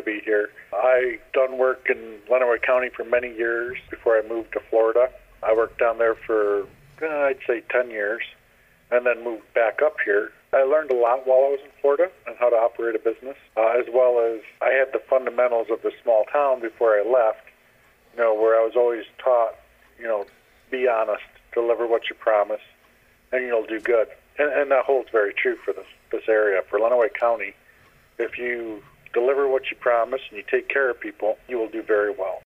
to be here. I done work in Lenawee County for many years before I moved to Florida. I worked down there for, I'd say 10 years, and then moved back up here. I learned a lot while I was in Florida on how to operate a business, as well as I had the fundamentals of the small town before I left, where I was always taught, be honest, deliver what you promise, and you'll do good. And that holds very true for this area. For Lenawee County, if you deliver what you promise and you take care of people, you will do very well.